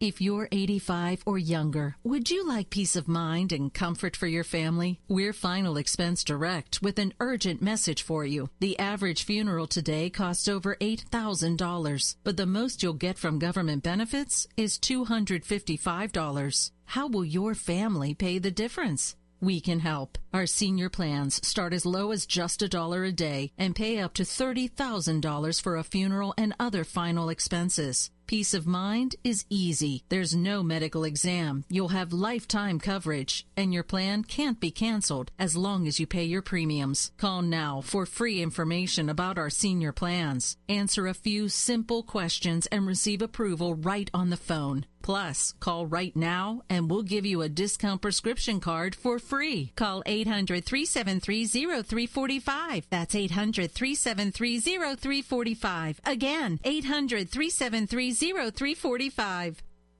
If you're 85 or younger, would you like peace of mind and comfort for your family? We're Final Expense Direct with an urgent message for you. The average funeral today costs over $8,000, but the most you'll get from government benefits is $255. How will your family pay the difference? We can help. Our senior plans start as low as just $1 a day and pay up to $30,000 for a funeral and other final expenses. Peace of mind is easy. There's no medical exam. You'll have lifetime coverage, and your plan can't be canceled as long as you pay your premiums. Call now for free information about our senior plans. Answer a few simple questions and receive approval right on the phone. Plus, call right now and we'll give you a discount prescription card for free. Call 800-373-0345. That's 800-373-0345. Again, 800-373-0345.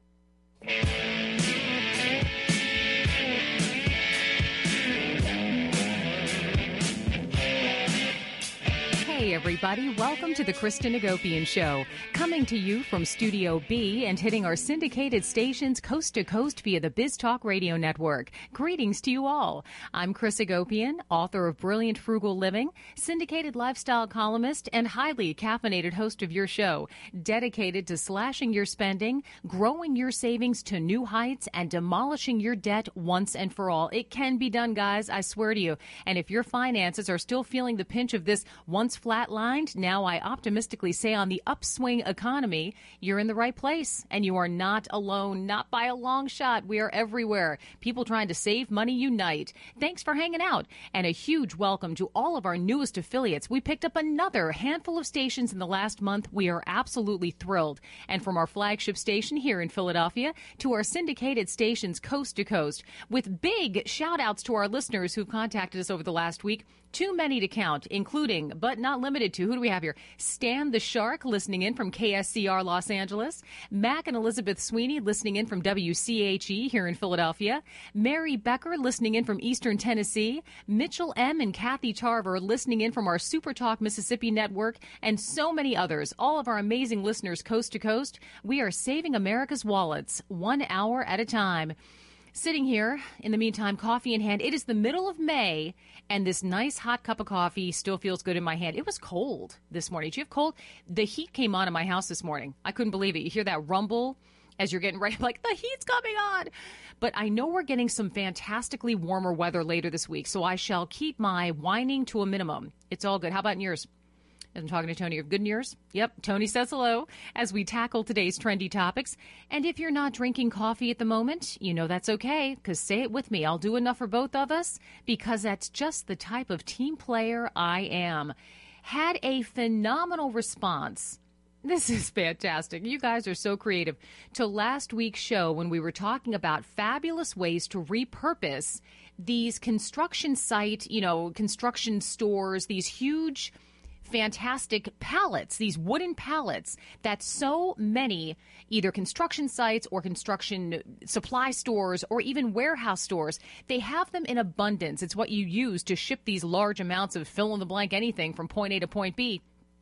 Hey everybody, welcome to the Kristen Agopian Show, coming to you from Studio B and hitting our syndicated stations coast to coast via the BizTalk Radio Network. Greetings to you all. I'm Chris Agopian, author of Brilliant Frugal Living, syndicated lifestyle columnist, and highly caffeinated host of your show, dedicated to slashing your spending, growing your savings to new heights, and demolishing your debt once and for all. It can be done, guys, I swear to you. And if your finances are still feeling the pinch of this once flatlined, now I optimistically say on the upswing economy, you're in the right place and you are not alone, not by a long shot. We are everywhere. People trying to save money unite. Thanks for hanging out, and a huge welcome to all of our newest affiliates. We picked up another handful of stations in the last month. We are absolutely thrilled. And from our flagship station here in Philadelphia to our syndicated stations coast to coast, with big shout outs to our listeners who've contacted us over the last week. Too many to count, including, but not limited to, who do we have here? Stan the Shark, listening in from KSCR Los Angeles. Mac and Elizabeth Sweeney, listening in from WCHE here in Philadelphia. Mary Becker, listening in from Eastern Tennessee. Mitchell M. and Kathy Tarver, listening in from our Super Talk Mississippi network, and so many others. All of our amazing listeners coast to coast. We are saving America's wallets 1 hour at a time. Sitting here, in the meantime, coffee in hand. It is the middle of May, and this nice hot cup of coffee still feels good in my hand. It was cold this morning. Did you have cold? The heat came on in my house this morning. I couldn't believe it. You hear that rumble as you're getting ready, like, the heat's coming on. But I know we're getting some fantastically warmer weather later this week, so I shall keep my whining to a minimum. It's all good. How about in yours? I'm talking to Tony. Good news? Yep, Tony says hello as we tackle today's trendy topics. And if you're not drinking coffee at the moment, you know that's okay, because say it with me. I'll do enough for both of us, because that's just the type of team player I am. Had a phenomenal response. This is fantastic. You guys are so creative. To last week's show when we were talking about fabulous ways to repurpose these construction site, construction stores, these huge fantastic pallets, these wooden pallets that so many either construction sites or construction supply stores or even warehouse stores, they have them in abundance. It's what you use to ship these large amounts of fill in the blank anything from point A to point B.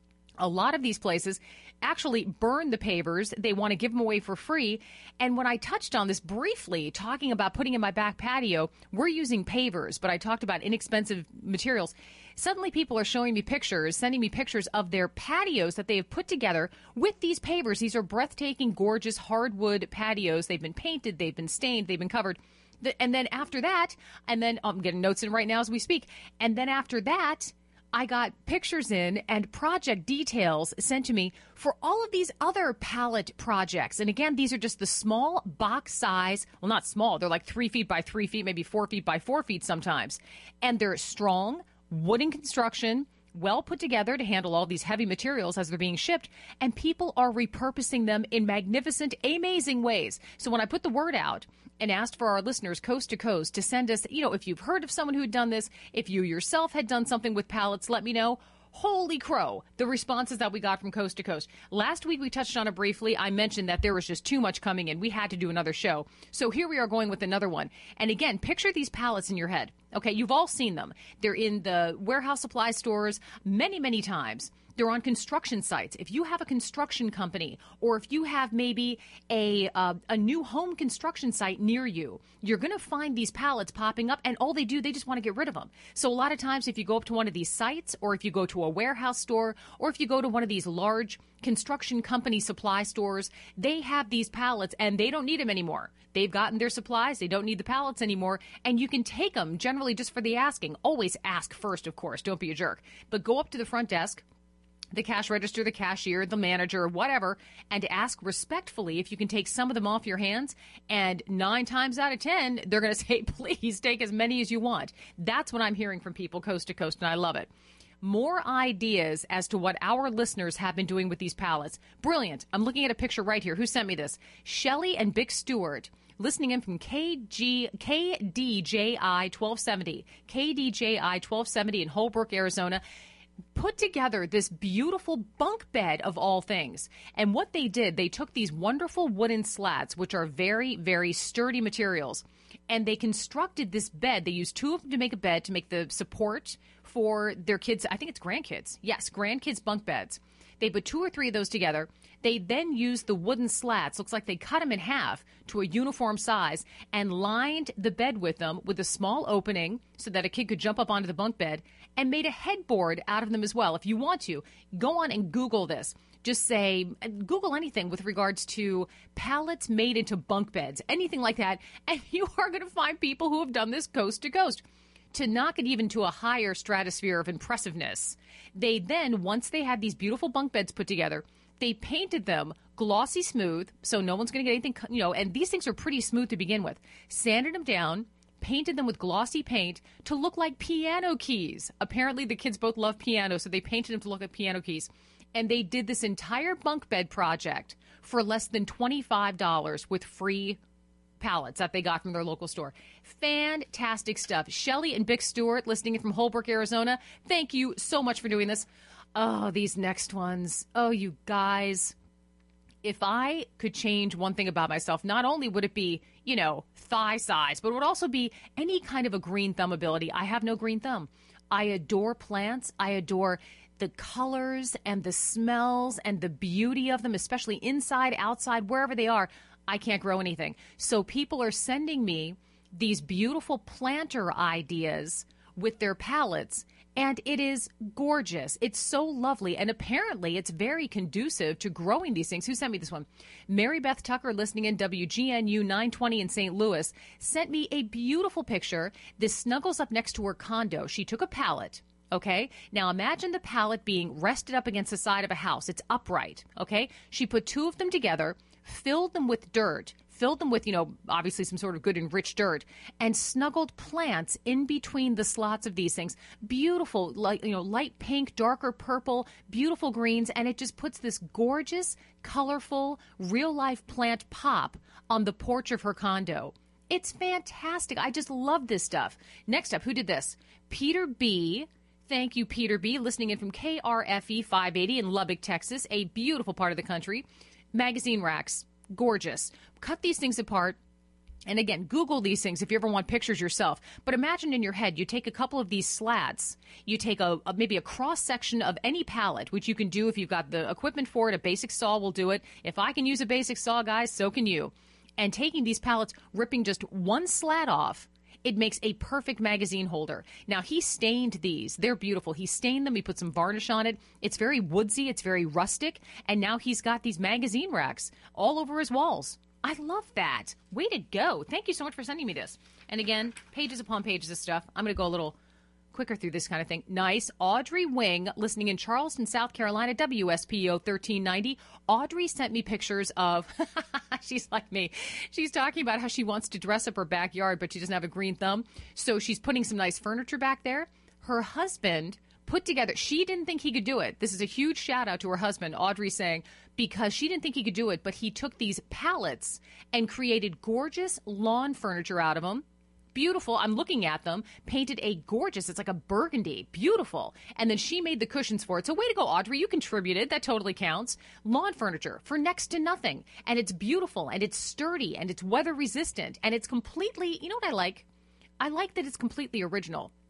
A lot of these places actually burn the pavers. They want to give them away for free. And when I touched on this briefly, talking about putting in my back patio, we're using pavers, but I talked about inexpensive materials. Suddenly people are showing me pictures, sending me pictures of their patios that they have put together with these pavers. These are breathtaking, gorgeous hardwood patios. They've been painted, they've been stained, they've been covered. And then after that, I'm getting notes in right now as we speak. And then after that, I got pictures in and project details sent to me for all of these other pallet projects. And again, these are just the small box size. Well, not small. They're like 3 feet by 3 feet, maybe 4 feet by 4 feet sometimes. And they're strong, wooden construction, well put together to handle all these heavy materials as they're being shipped, and people are repurposing them in magnificent, amazing ways. So when I put the word out and asked for our listeners coast to coast to send us, if you've heard of someone who had done this, if you yourself had done something with pallets, let me know. Holy crow, the responses that we got from coast to coast. Last week we touched on it briefly. I mentioned that there was just too much coming in. We had to do another show. So here we are going with another one. And again, picture these pallets in your head. Okay, you've all seen them. They're in the warehouse supply stores many, many times. They're on construction sites. If you have a construction company, or if you have maybe a new home construction site near you, you're going to find these pallets popping up, and all they do, they just want to get rid of them. So a lot of times if you go up to one of these sites, or if you go to a warehouse store, or if you go to one of these large construction company supply stores, they have these pallets and they don't need them anymore. They've gotten their supplies. They don't need the pallets anymore. And you can take them generally just for the asking. Always ask first, of course. Don't be a jerk. But go up to the front desk, the cash register, the cashier, the manager, whatever, and ask respectfully if you can take some of them off your hands. And 9 times out of 10, they're going to say, please take as many as you want. That's what I'm hearing from people coast to coast, and I love it. More ideas as to what our listeners have been doing with these pallets. Brilliant. I'm looking at a picture right here. Who sent me this? Shelly and Bick Stewart, listening in from KDJI 1270. KDJI 1270 in Holbrook, Arizona. Put together this beautiful bunk bed of all things. And what they did, they took these wonderful wooden slats, which are very, very sturdy materials, and they constructed this bed. They used 2 of them to make a bed, to make the support for their kids. I think it's grandkids. Yes, grandkids' bunk beds. They put 2 or 3 of those together. They then used the wooden slats, looks like they cut them in half to a uniform size, and lined the bed with them with a small opening so that a kid could jump up onto the bunk bed, and made a headboard out of them as well. If you want to, go on and Google this. Just say, Google anything with regards to pallets made into bunk beds, anything like that, and you are going to find people who have done this coast to coast. To knock it even to a higher stratosphere of impressiveness, they then, once they had these beautiful bunk beds put together, they painted them glossy smooth, so no one's going to get anything, and these things are pretty smooth to begin with. Sanded them down, painted them with glossy paint to look like piano keys. Apparently the kids both love piano, so they painted them to look like piano keys. And they did this entire bunk bed project for less than $25 with free pallets that they got from their local store. Fantastic stuff. Shelly and Bick Stewart, listening in from Holbrook, Arizona, thank you so much for doing this. Oh, these next ones. Oh, you guys. If I could change one thing about myself, not only would it be, thigh size, but it would also be any kind of a green thumb ability. I have no green thumb. I adore plants. I adore the colors and the smells and the beauty of them, especially inside, outside, wherever they are. I can't grow anything. So people are sending me these beautiful planter ideas with their pallets, and it is gorgeous. It's so lovely, and apparently it's very conducive to growing these things. Who sent me this one? Mary Beth Tucker, listening in WGNU 920 in St. Louis, sent me a beautiful picture. This snuggles up next to her condo. She took a pallet. Okay, now imagine the pallet being rested up against the side of a house. It's upright. Okay, she put 2 of them together, filled them with dirt, filled them with, obviously some sort of good and rich dirt, and snuggled plants in between the slots of these things. Beautiful, light pink, darker purple, beautiful greens, and it just puts this gorgeous, colorful, real-life plant pop on the porch of her condo. It's fantastic. I just love this stuff. Next up, who did this? Peter B. Thank you, Peter B., listening in from KRFE 580 in Lubbock, Texas, a beautiful part of the country. Magazine racks, gorgeous. Cut these things apart. And again, Google these things if you ever want pictures yourself. But imagine in your head, you take a couple of these slats, you take maybe a cross-section of any pallet, which you can do if you've got the equipment for it. A basic saw will do it. If I can use a basic saw, guys, so can you. And taking these pallets, ripping just one slat off, it makes a perfect magazine holder. Now, he stained these. They're beautiful. He stained them. He put some varnish on it. It's very woodsy. It's very rustic. And now he's got these magazine racks all over his walls. I love that. Way to go. Thank you so much for sending me this. And again, pages upon pages of stuff. I'm going to go a little quicker through this kind of thing. Nice. Audrey Wing, listening in Charleston, South Carolina, WSPO 1390. Audrey sent me pictures of, she's like me. She's talking about how she wants to dress up her backyard, but she doesn't have a green thumb. So she's putting some nice furniture back there. Her husband put together, she didn't think he could do it. This is a huge shout out to her husband, Audrey, saying, because she didn't think he could do it, but he took these pallets and created gorgeous lawn furniture out of them. Beautiful. I'm looking at them. Painted a gorgeous, it's like a burgundy. Beautiful. And then she made the cushions for it. So way to go, Audrey. You contributed. That totally counts. Lawn furniture for next to nothing. And it's beautiful and it's sturdy and it's weather resistant and it's completely, you know what I like? I like that it's completely original.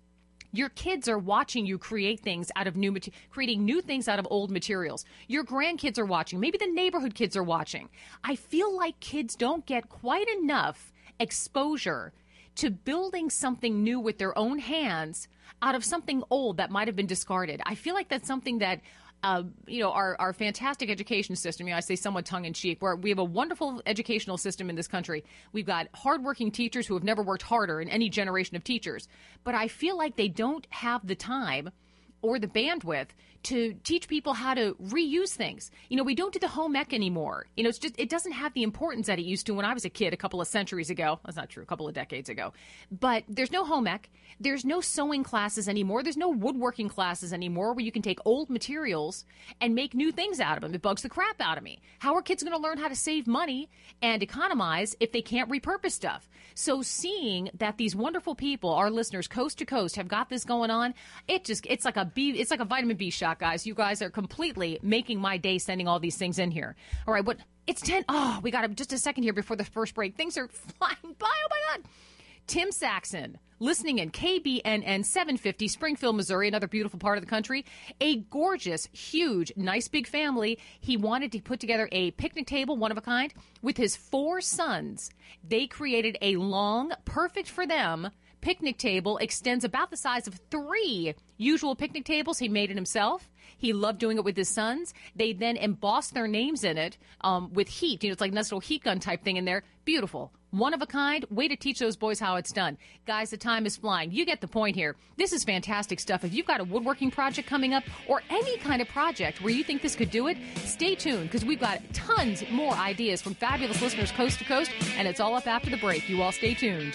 Your kids are watching you create things out of creating new things out of old materials. Your grandkids are watching. Maybe the neighborhood kids are watching. I feel like kids don't get quite enough exposure to building something new with their own hands out of something old that might have been discarded. I feel like that's something that our fantastic education system, I say somewhat tongue-in-cheek, where we have a wonderful educational system in this country. We've got hardworking teachers who have never worked harder in any generation of teachers. But I feel like they don't have the time or the bandwidth to teach people how to reuse things. We don't do the home ec anymore. It doesn't have the importance that it used to when I was a kid a couple of centuries ago. That's not true, a couple of decades ago. But there's no home ec. There's no sewing classes anymore. There's no woodworking classes anymore where you can take old materials and make new things out of them. It bugs the crap out of me. How are kids going to learn how to save money and economize if they can't repurpose stuff? So seeing that these wonderful people, our listeners coast to coast, have got this going on, it's like a vitamin B shot, guys. You guys are completely making my day sending all these things in here. All right, it's 10. Oh, we got just a second here before the first break. Things are flying by. Oh, my God. Tim Saxon, listening in KBNN 750, Springfield, Missouri, another beautiful part of the country. A gorgeous, huge, nice big family. He wanted to put together a picnic table, one of a kind, with his 4 sons. They created a long, perfect for them picnic table, extends about the size of 3 usual picnic tables. He made it himself. He loved doing it with his sons. They then embossed their names in it with heat. It's like a nice little heat gun type thing in there. Beautiful. One of a kind. Way to teach those boys how it's done. Guys, the time is flying. You get the point here. This is fantastic stuff. If you've got a woodworking project coming up or any kind of project where you think this could do it, stay tuned because we've got tons more ideas from fabulous listeners coast to coast, and it's all up after the break. You all stay tuned.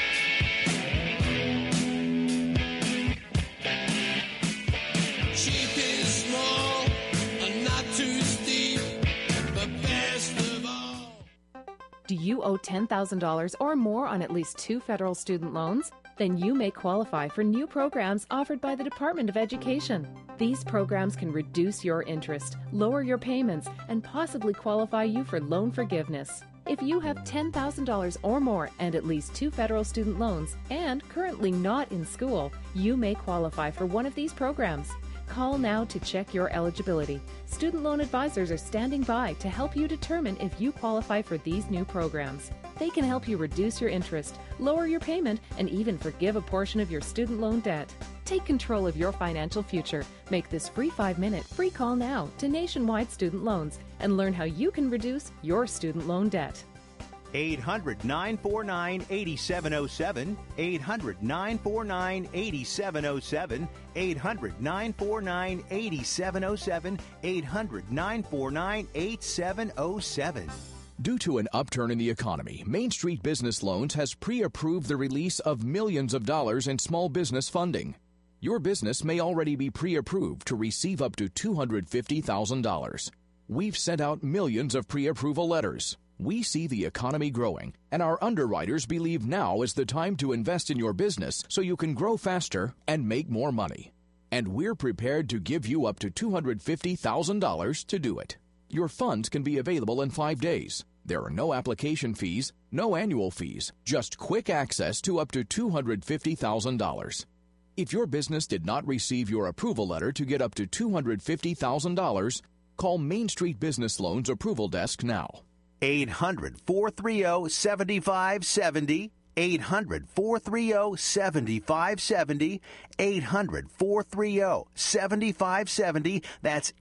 Do you owe $10,000 or more on at least 2 federal student loans? Then you may qualify for new programs offered by the Department of Education. These programs can reduce your interest, lower your payments, and possibly qualify you for loan forgiveness. If you have $10,000 or more and at least 2 federal student loans and currently not in school, you may qualify for one of these programs. Call now to check your eligibility. Student loan advisors are standing by to help you determine if you qualify for these new programs. They can help you reduce your interest, lower your payment, and even forgive a portion of your student loan debt. Take control of your financial future. Make this free 5-minute free call now to Nationwide Student Loans and learn how you can reduce your student loan debt. 800-949-8707, 800-949-8707, 800-949-8707, 800-949-8707. Due to an upturn in the economy, Main Street Business Loans has pre-approved the release of millions of dollars in small business funding. Your business may already be pre-approved to receive up to $250,000. We've sent out millions of pre-approval letters. We see the economy growing, and our underwriters believe now is the time to invest in your business so you can grow faster and make more money. And we're prepared to give you up to $250,000 to do it. Your funds can be available in 5 days. There are no application fees, no annual fees, just quick access to up to $250,000. If your business did not receive your approval letter to get up to $250,000, call Main Street Business Loans Approval Desk now. 800-430-7570, 800-430-7570, 800-430-7570. That's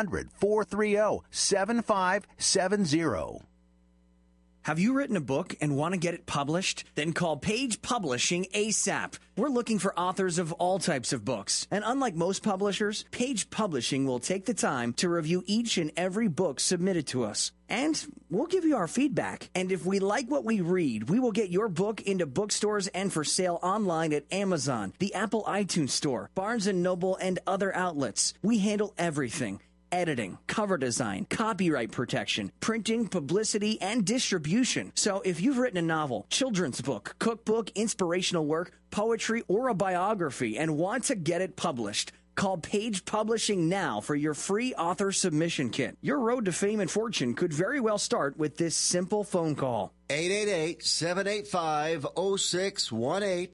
800-430-7570. Have you written a book and want to get it published? Then call Page Publishing ASAP. We're looking for authors of all types of books. And unlike most publishers, Page Publishing will take the time to review each and every book submitted to us. And we'll give you our feedback. And if we like what we read, we will get your book into bookstores and for sale online at Amazon, the Apple iTunes Store, Barnes & Noble, and other outlets. We handle everything. Editing, cover design, copyright protection, printing, publicity, and distribution. So if you've written a novel, children's book, cookbook, inspirational work, poetry, or a biography and want to get it published, call Page Publishing now for your free author submission kit. Your road to fame and fortune could very well start with this simple phone call. 888-785-0618.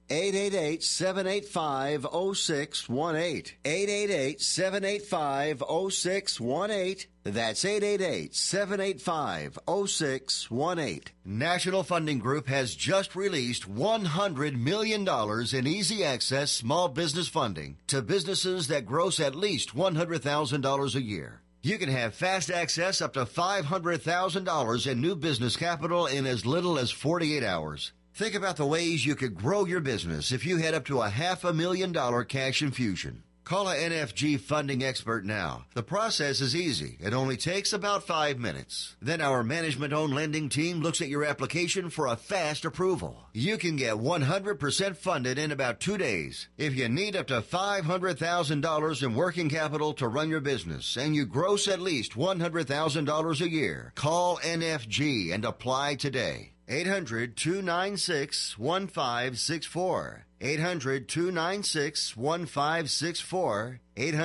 888-785-0618. 888-785-0618. That's 888-785-0618. National Funding Group has just released $100 million in easy access small business funding to businesses that gross at least $100,000 a year. You can have fast access up to $500,000 in new business capital in as little as 48 hours. Think about the ways you could grow your business if you had up to a $500,000 cash infusion. Call a NFG funding expert now. The process is easy. It only takes about 5 minutes. Then our management-owned lending team looks at your application for a fast approval. You can get 100% funded in about 2 days. If you need up to $500,000 in working capital to run your business and you gross at least $100,000 a year, call NFG and apply today. 800-296-1564. 800-296-1564.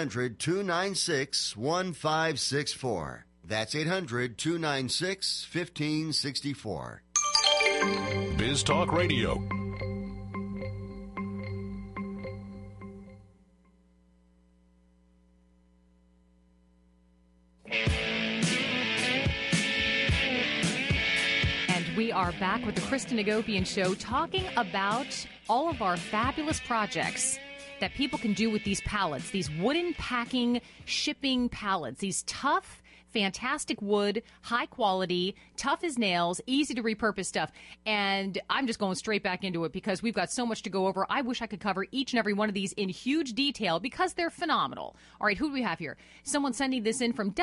800-296-1564. That's 800-296-1564. Biz Talk Radio. We are back with the Kristen Hagopian Show, talking about all of our fabulous projects that people can do with these pallets, these wooden packing, shipping pallets, these tough, fantastic wood, high quality, tough as nails, easy to repurpose stuff. And I'm just going straight back into it because we've got so much to go over. I wish I could cover each and every one of these in huge detail because they're phenomenal. All right, who do we have here? Someone sending this in from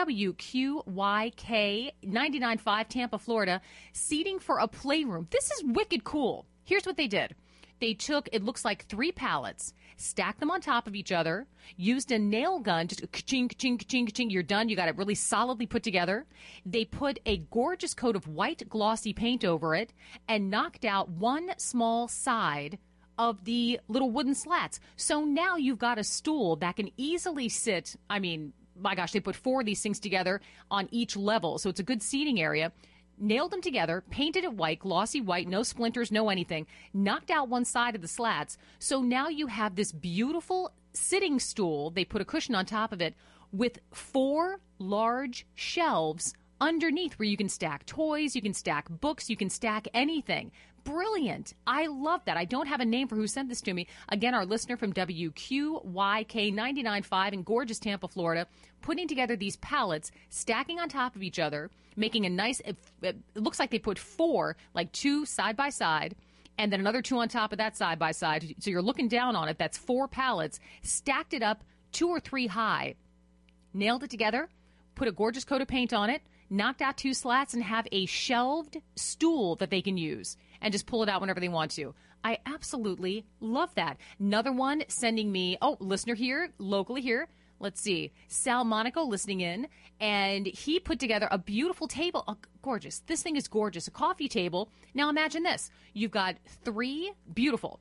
WQYK 99.5 Tampa, Florida. Seating for a playroom. This is wicked cool. Here's what they did. They took, it looks like 3 pallets, stacked them on top of each other, used a nail gun, just ka-ching, ka-ching, ka-ching, ka-ching, you're done. You got it really solidly put together. They put a gorgeous coat of white glossy paint over it and knocked out one small side of the little wooden slats. So now you've got a stool that can easily sit, I mean, my gosh, they put 4 of these things together on each level. So it's a good seating area. Nailed them together, painted it white, glossy white, no splinters, no anything, knocked out one side of the slats. So now you have this beautiful sitting stool. They put a cushion on top of it with 4 large shelves underneath where you can stack toys, you can stack books, you can stack anything. Brilliant. I love that. I don't have a name for who sent this to me. Again, our listener from WQYK 99.5 in gorgeous Tampa, Florida, putting together these pallets, stacking on top of each other, making a nice, it looks like they put 4, like 2 side by side, and then another 2 on top of that side by side. So you're looking down on it. That's 4 pallets, stacked it up 2 or 3 high, nailed it together, put a gorgeous coat of paint on it, knocked out 2 slats, and have a shelved stool that they can use and just pull it out whenever they want to. I absolutely love that. Another one sending me, listener here, locally here. Let's see, Sal Monaco listening in, and he put together a beautiful table. Oh, gorgeous. This thing is gorgeous. A coffee table. Now imagine this. You've got 3 beautiful.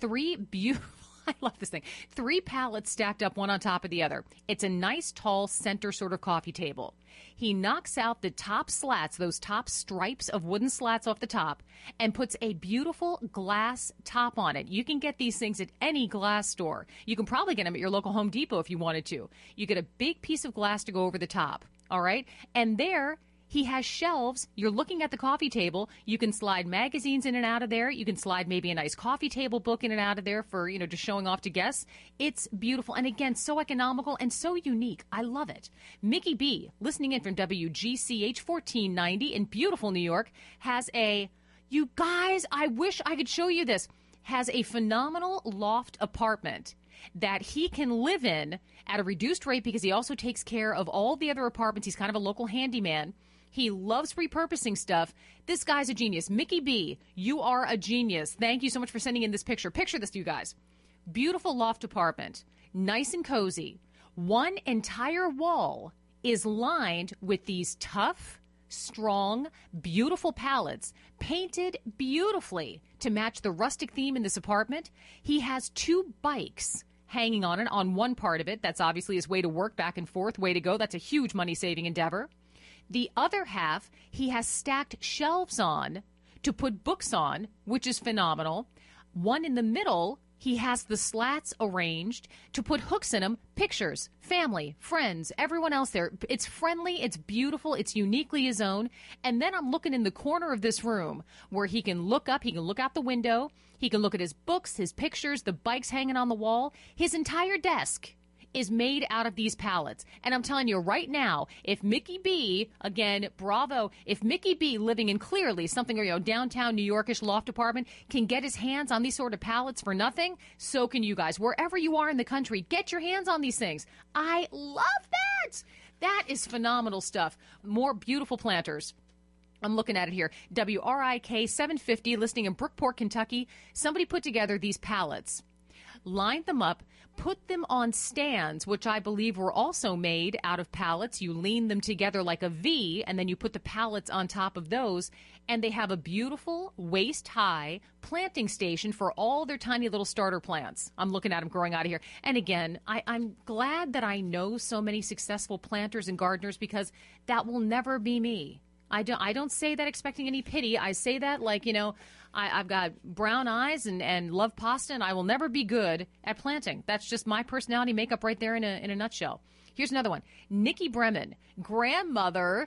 I love this thing. 3 pallets stacked up one on top of the other. It's a nice, tall, center sort of coffee table. He knocks out the top slats, those top stripes of wooden slats off the top, and puts a beautiful glass top on it. You can get these things at any glass store. You can probably get them at your local Home Depot if you wanted to. You get a big piece of glass to go over the top, all right? And there he has shelves. You're looking at the coffee table. You can slide magazines in and out of there. You can slide maybe a nice coffee table book in and out of there for, just showing off to guests. It's beautiful. And again, so economical and so unique. I love it. Mickey B, listening in from WGCH 1490 in beautiful New York, has you guys, I wish I could show you this, has a phenomenal loft apartment that he can live in at a reduced rate because he also takes care of all the other apartments. He's kind of a local handyman. He loves repurposing stuff. This guy's a genius. Mickey B, you are a genius. Thank you so much for sending in this picture. Picture this, you guys. Beautiful loft apartment. Nice and cozy. One entire wall is lined with these tough, strong, beautiful pallets, painted beautifully to match the rustic theme in this apartment. He has 2 bikes hanging on it on one part of it. That's obviously his way to work back and forth. Way to go. That's a huge money-saving endeavor. The other half, he has stacked shelves on to put books on, which is phenomenal. One in the middle, he has the slats arranged to put hooks in them, pictures, family, friends, everyone else there. It's friendly, it's beautiful, it's uniquely his own. And then I'm looking in the corner of this room where he can look up, he can look out the window, he can look at his books, his pictures, the bikes hanging on the wall. His entire desk is made out of these pallets. And I'm telling you right now, if Mickey B, again, bravo, if Mickey B living in Clearly, something, downtown New Yorkish loft apartment, can get his hands on these sort of pallets for nothing, so can you guys. Wherever you are in the country, get your hands on these things. I love that. That is phenomenal stuff. More beautiful planters. I'm looking at it here. WRIK 750, listening in Brookport, Kentucky. Somebody put together these pallets, lined them up, put them on stands, which I believe were also made out of pallets. You lean them together like a V, and then you put the pallets on top of those, and they have a beautiful waist-high planting station for all their tiny little starter plants. I'm looking at them growing out of here. And again, I'm glad that I know so many successful planters and gardeners, because that will never be me. I don't say that expecting any pity. I say that like, I've got brown eyes and love pasta, and I will never be good at planting. That's just my personality makeup right there in a nutshell. Here's another one. Nikki Bremen, grandmother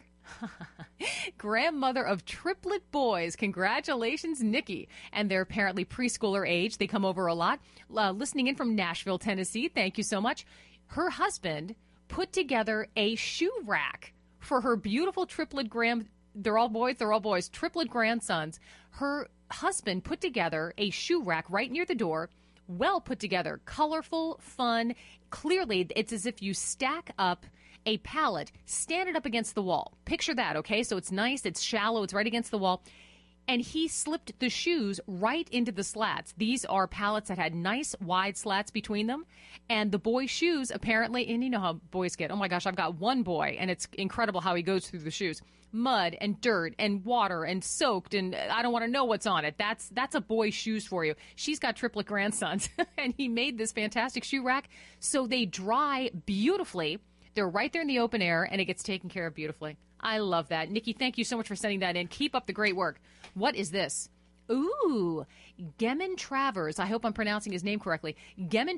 of triplet boys. Congratulations, Nikki. And they're apparently preschooler age. They come over a lot. Listening in from Nashville, Tennessee. Thank you so much. Her husband put together a shoe rack for her beautiful triplet they're all boys, triplet grandsons. Her husband put together a shoe rack right near the door, well put together, colorful, fun. Clearly, it's as if you stack up a pallet, stand it up against the wall. Picture that, okay? So it's nice, it's shallow, it's right against the wall. And he slipped the shoes right into the slats. These are pallets that had nice wide slats between them. And the boy's shoes, apparently, and you know how boys get. Oh my gosh, I've got one boy, and it's incredible how he goes through the shoes. Mud and dirt and water and soaked, and I don't want to know what's on it. That's a boy's shoes for you. She's got triplet grandsons, and he made this fantastic shoe rack so they dry beautifully. They're right there in the open air, and it gets taken care of beautifully. I love that. Nikki, thank you so much for sending that in. Keep up the great work. What is this? Ooh, Gemin Travers. I hope I'm pronouncing his name correctly. Gemin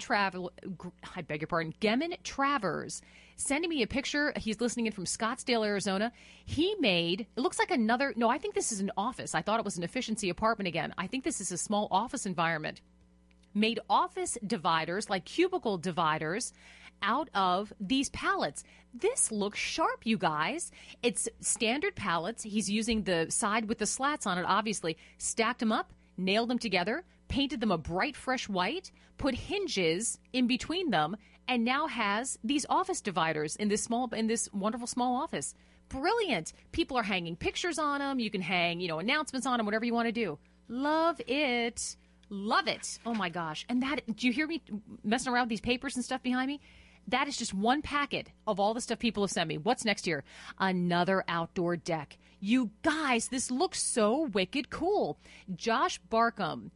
Travers. Sending me a picture. He's listening in from Scottsdale, Arizona. He made, it looks like I think this is an office. I thought it was an efficiency apartment again. I think this is a small office environment. Made office dividers, like cubicle dividers, out of these pallets. This looks sharp, you guys. It's standard pallets. He's using the side with the slats on it, obviously. Stacked them up, nailed them together, painted them a bright, fresh white, put hinges in between them, and now has these office dividers in this wonderful small office. Brilliant. People are hanging pictures on them. You can hang, announcements on them, whatever you want to do. Love it. Love it. Oh, my gosh. And do you hear me messing around with these papers and stuff behind me? That is just one packet of all the stuff people have sent me. What's next here? Another outdoor deck. You guys, this looks so wicked cool. Josh Barkham,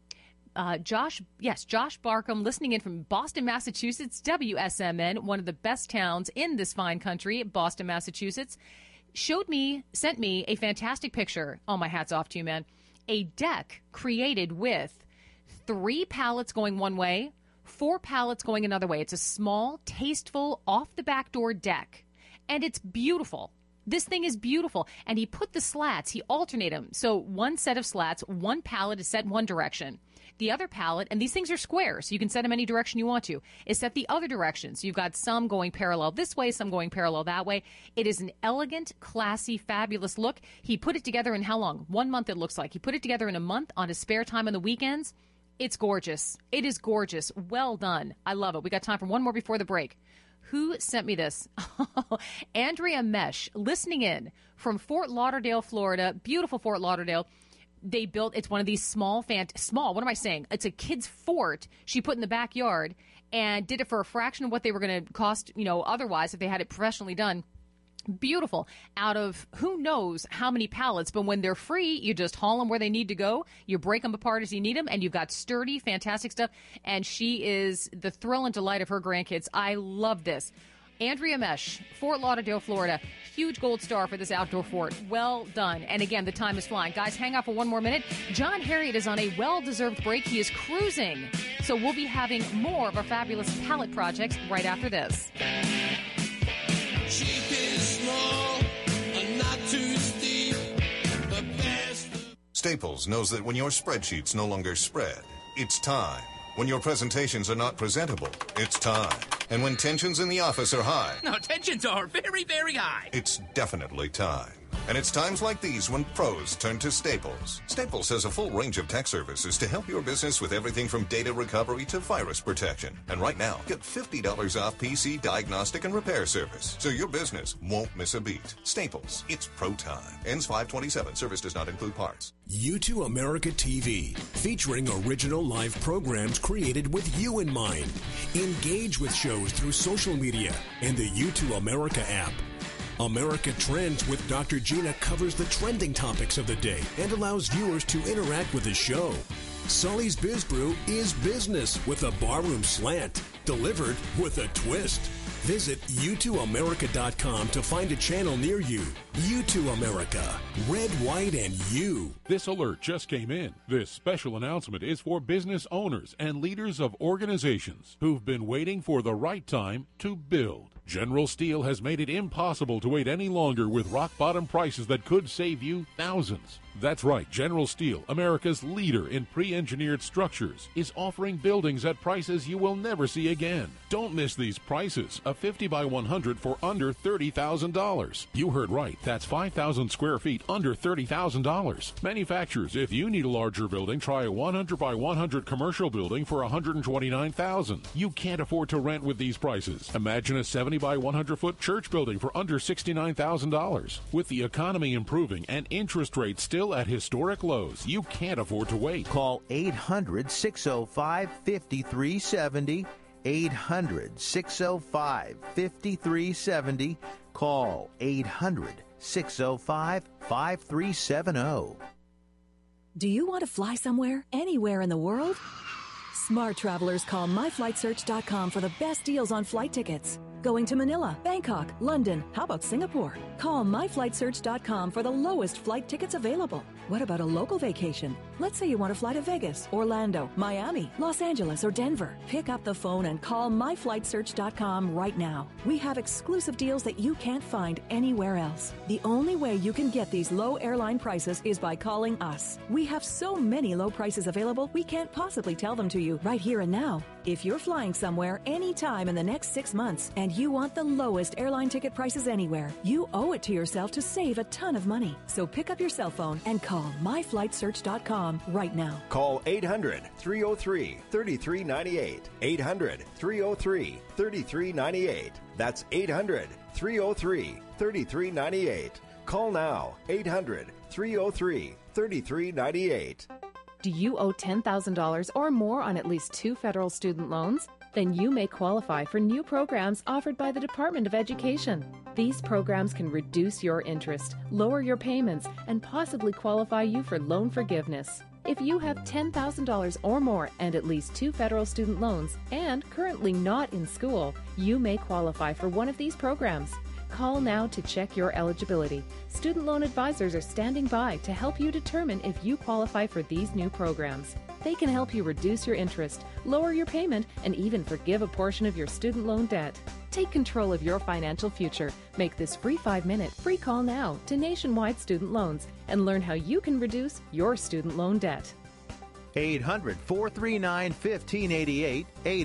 listening in from Boston, Massachusetts, WSMN, one of the best towns in this fine country, Boston, Massachusetts, sent me a fantastic picture. Oh, my hat's off to you, man. A deck created with 3 pallets going one way, 4 pallets going another way. It's a small, tasteful, off-the-back-door deck, and it's beautiful. This thing is beautiful. And he put the slats, he alternated them. So one set of slats, one pallet is set one direction. The other pallet, and these things are square, so you can set them any direction you want to, is set the other direction. So you've got some going parallel this way, some going parallel that way. It is an elegant, classy, fabulous look. He put it together in how long? 1 month, it looks like. He put it together in a month on his spare time on the weekends. It's gorgeous. It is gorgeous. Well done. I love it. We got time for one more before the break. Who sent me this? Andrea Mesh, listening in from Fort Lauderdale, Florida. Beautiful Fort Lauderdale. They built, it's one of these small, what am I saying? It's a kid's fort she put in the backyard and did it for a fraction of what they were going to cost, otherwise if they had it professionally done. Beautiful. Out of who knows how many pallets, but when they're free, you just haul them where they need to go. You break them apart as you need them, and you've got sturdy, fantastic stuff. And she is the thrill and delight of her grandkids. I love this. Andrea Mesh, Fort Lauderdale, Florida. Huge gold star for this outdoor fort. Well done. And again, the time is flying. Guys, hang out for one more minute. John Harriet is on a well-deserved break. He is cruising. So we'll be having more of our fabulous palette projects right after this. Cheap is small, and not too steep. The best. Staples knows that when your spreadsheets no longer spread, it's time. When your presentations are not presentable, it's time. And when tensions in the office are high... No, tensions are very, very high. It's definitely time. And it's times like these when pros turn to Staples. Staples has a full range of tech services to help your business with everything from data recovery to virus protection. And right now, get $50 off PC diagnostic and repair service, so your business won't miss a beat. Staples, it's pro time. Ends 5/27. Service does not include parts. U2 America TV, featuring original live programs created with you in mind. Engage with shows through social media and the U2 America app. America Trends with Dr. Gina covers the trending topics of the day and allows viewers to interact with the show. Sully's Biz Brew is business with a barroom slant, delivered with a twist. Visit U2America.com to find a channel near you. U2 America. Red, white, and you. This alert just came in. This special announcement is for business owners and leaders of organizations who've been waiting for the right time to build. General Steel has made it impossible to wait any longer with rock-bottom prices that could save you thousands. That's right, General Steel, America's leader in pre-engineered structures, is offering buildings at prices you will never see again. Don't miss these prices. A 50 by 100 for under $30,000. You heard right. That's 5,000 square feet under $30,000. Manufacturers, if you need a larger building, try a 100 by 100 commercial building for $129,000. You can't afford to rent with these prices. Imagine a 70 by 100 foot church building for under $69,000. With the economy improving and interest rates still at historic lows, you can't afford to wait. Call 800-605-5370. 800-605-5370. Call 800-605-5370. Do you want to fly somewhere, anywhere in the world? Smart travelers call myflightsearch.com for the best deals on flight tickets. Going to Manila, Bangkok, London, how about Singapore? Call myflightsearch.com for the lowest flight tickets available. What about a local vacation? Let's say you want to fly to Vegas, Orlando, Miami, Los Angeles, or Denver. Pick up the phone and call myflightsearch.com right now. We have exclusive deals that you can't find anywhere else. The only way you can get these low airline prices is by calling us. We have so many low prices available, we can't possibly tell them to you right here and now. If you're flying somewhere anytime in the next 6 months and you want the lowest airline ticket prices anywhere, you owe it to yourself to save a ton of money. So pick up your cell phone and call myflightsearch.com right now. Call 800-303-3398. 800-303-3398. That's 800-303-3398. Call now. 800-303-3398. Do you owe $10,000 or more on at least 2 federal student loans? Then you may qualify for new programs offered by the Department of Education. These programs can reduce your interest, lower your payments, and possibly qualify you for loan forgiveness. If you have $10,000 or more and at least 2 federal student loans and currently not in school, you may qualify for one of these programs. Call now to check your eligibility. Student loan advisors are standing by to help you determine if you qualify for these new programs. They can help you reduce your interest, lower your payment, and even forgive a portion of your student loan debt. Take control of your financial future. Make this free 5-minute free call now to Nationwide Student Loans and learn how you can reduce your student loan debt. 800-439-1588,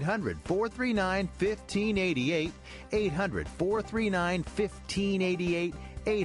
800-439-1588, 800-439-1588,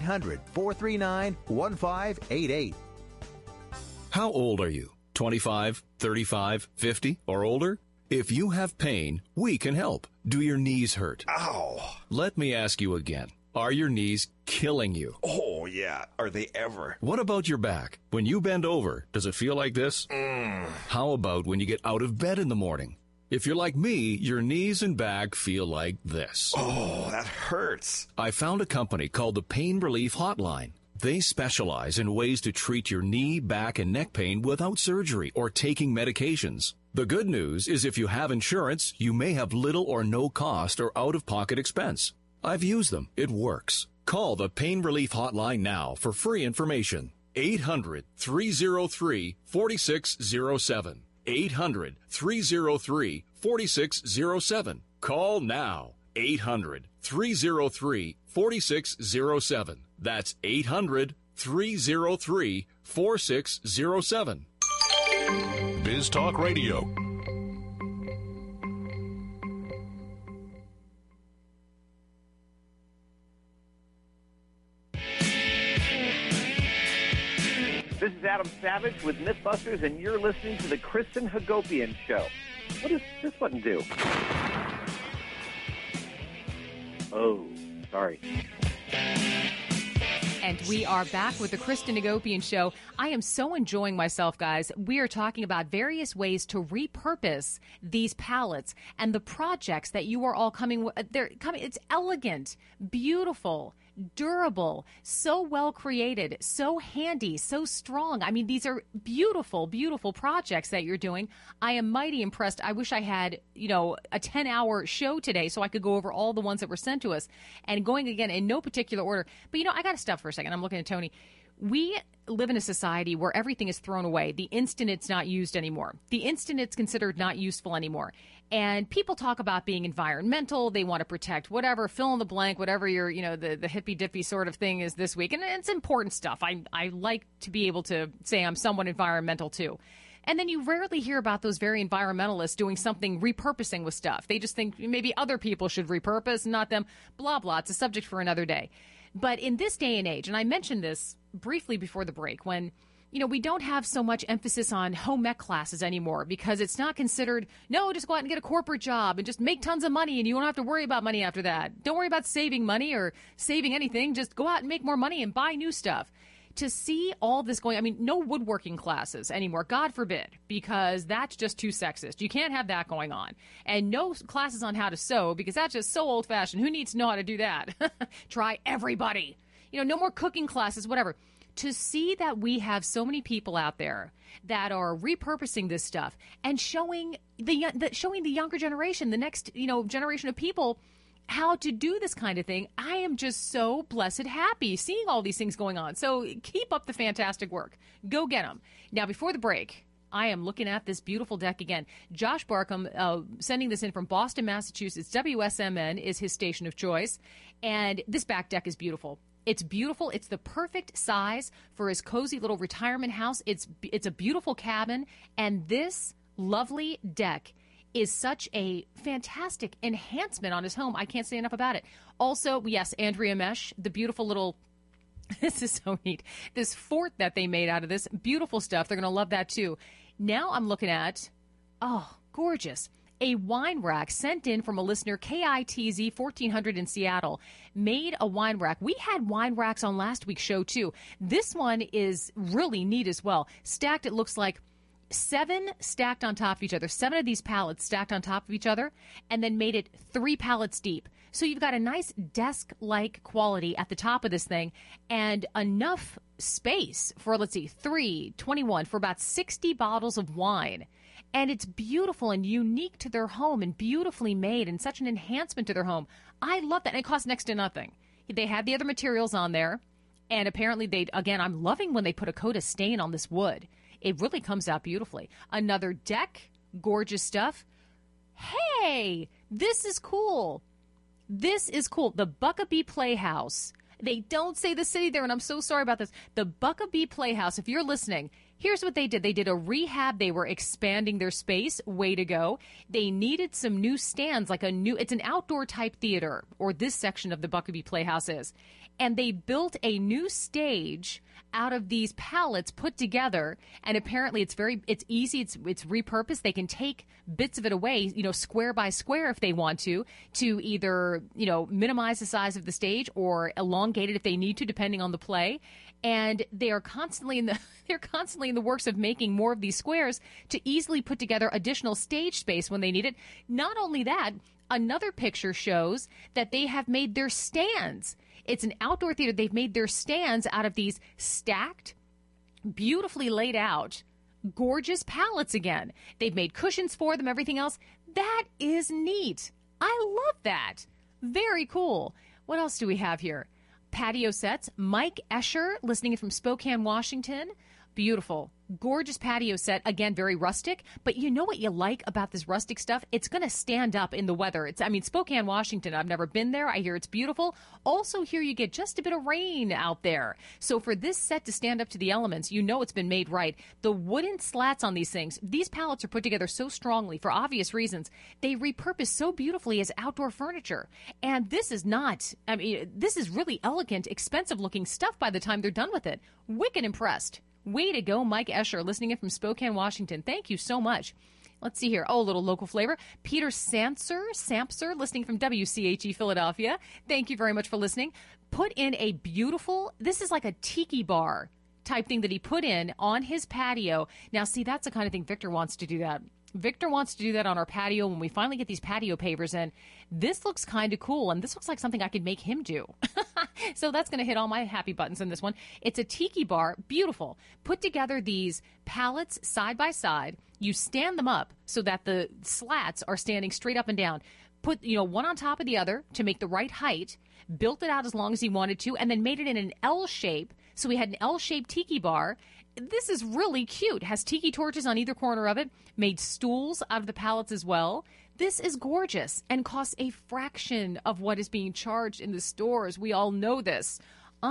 800-439-1588. How old are you? 25, 35, 50, or older? If you have pain, we can help. Do your knees hurt? Ow! Let me ask you again. Are your knees killing you? Oh, yeah. Are they ever? What about your back? When you bend over, does it feel like this? How about when you get out of bed in the morning? If you're like me, your knees and back feel like this. Oh, that hurts. I found a company called the Pain Relief Hotline. They specialize in ways to treat your knee, back, and neck pain without surgery or taking medications. The good news is if you have insurance, you may have little or no cost or out-of-pocket expense. I've used them. It works. Call the Pain Relief Hotline now for free information. 800-303-4607. 800-303-4607. Call now. 800-303-4607. That's 800-303-4607. Biz Talk Radio. This is Adam Savage with Mythbusters, and you're listening to the Kristen Hagopian Show. What does this button do? Oh, sorry. And we are back with the Kristen Hagopian Show. I am so enjoying myself, guys. We are talking about various ways to repurpose these palettes and the projects that you are all coming with. It's elegant, beautiful, durable, so well created, so handy, so strong. I mean, these are beautiful, beautiful projects that you're doing. I am mighty impressed. I wish I had, a 10-hour show today so I could go over all the ones that were sent to us and going again in no particular order. But, I got to stop for a second. I'm looking at Tony. We live in a society where everything is thrown away. The instant it's not used anymore. The instant it's considered not useful anymore. And people talk about being environmental. They want to protect whatever, fill in the blank, whatever your, the hippy-dippy sort of thing is this week. And it's important stuff. I like to be able to say I'm somewhat environmental, too. And then you rarely hear about those very environmentalists doing something, repurposing with stuff. They just think maybe other people should repurpose, not them, blah, blah. It's a subject for another day. But in this day and age, and I mentioned this briefly before the break, when we don't have so much emphasis on home ec classes anymore because it's not considered, no, just go out and get a corporate job and just make tons of money and you don't have to worry about money after that. Don't worry about saving money or saving anything. Just go out and make more money and buy new stuff. To see all this going, no woodworking classes anymore, God forbid, because that's just too sexist. You can't have that going on. And no classes on how to sew because that's just so old-fashioned. Who needs to know how to do that? Try everybody. No more cooking classes, whatever. To see that we have so many people out there that are repurposing this stuff and showing the younger generation, the next generation of people, how to do this kind of thing, I am just so blessed happy seeing all these things going on. So keep up the fantastic work. Go get them. Now, before the break, I am looking at this beautiful deck again. Josh Barkham sending this in from Boston, Massachusetts. WSMN is his station of choice. And this back deck is beautiful. It's beautiful. It's the perfect size for his cozy little retirement house. It's a beautiful cabin. And this lovely deck is such a fantastic enhancement on his home. I can't say enough about it. Also, yes, Andrea Mesh, the beautiful little, this is so neat, this fort that they made out of this, beautiful stuff. They're going to love that too. Now I'm looking at, gorgeous, a wine rack sent in from a listener, KITZ 1400 in Seattle, made a wine rack. We had wine racks on last week's show too. This one is really neat as well. Stacked, it looks like 7 stacked on top of each other, 7 of these pallets stacked on top of each other, and then made it 3 pallets deep. So you've got a nice desk-like quality at the top of this thing and enough space for, 21, for about 60 bottles of wine. And it's beautiful and unique to their home and beautifully made and such an enhancement to their home. I love that. And it costs next to nothing. They had the other materials on there. And apparently I'm loving when they put a coat of stain on this wood. It really comes out beautifully. Another deck, gorgeous stuff. Hey, this is cool. This is cool. The Buckabee Playhouse. They don't say the city there, and I'm so sorry about this. The Buckabee Playhouse, if you're listening, here's what they did. They did a rehab. They were expanding their space. Way to go. They needed some new stands, it's an outdoor type theater, or this section of the Buckabee Playhouse is. And they built a new stage out of these pallets put together, and apparently it's easy, it's repurposed. They can take bits of it away, square by square if they want to either, minimize the size of the stage or elongate it if they need to, depending on the play. And they are constantly in the works of making more of these squares to easily put together additional stage space when they need it. Not only that, another picture shows that they have made their stands. It's an outdoor theater. They've made their stands out of these stacked, beautifully laid out, gorgeous pallets again. They've made cushions for them, everything else. That is neat. I love that. Very cool. What else do we have here? Patio sets. Mike Escher, listening in from Spokane, Washington. Beautiful. Gorgeous patio set. Again, very rustic. But you know what you like about this rustic stuff? It's going to stand up in the weather. Spokane, Washington, I've never been there. I hear it's beautiful. Also, here you get just a bit of rain out there. So for this set to stand up to the elements, you know it's been made right. The wooden slats on these things, these pallets are put together so strongly for obvious reasons. They repurpose so beautifully as outdoor furniture. And this is not, this is really elegant, expensive looking stuff by the time they're done with it. Wicked impressed. Way to go, Mike Escher, listening in from Spokane, Washington. Thank you so much. Let's see here. Oh, a little local flavor. Peter Sampser, listening from WCHE Philadelphia. Thank you very much for listening. Put in a beautiful, this is like a tiki bar type thing that he put in on his patio. Now, see, that's the kind of thing Victor wants to do that. Victor wants to do that on our patio when we finally get these patio pavers in. This looks kind of cool, and this looks like something I could make him do. So that's going to hit all my happy buttons in this one. It's a tiki bar. Beautiful. Put together these pallets side by side. You stand them up so that the slats are standing straight up and down. Put, one on top of the other to make the right height. Built it out as long as he wanted to, and then made it in an L shape. So we had an L-shaped tiki bar. This is really cute. Has tiki torches on either corner of it. Made stools out of the pallets as well. This is gorgeous and costs a fraction of what is being charged in the stores. We all know this.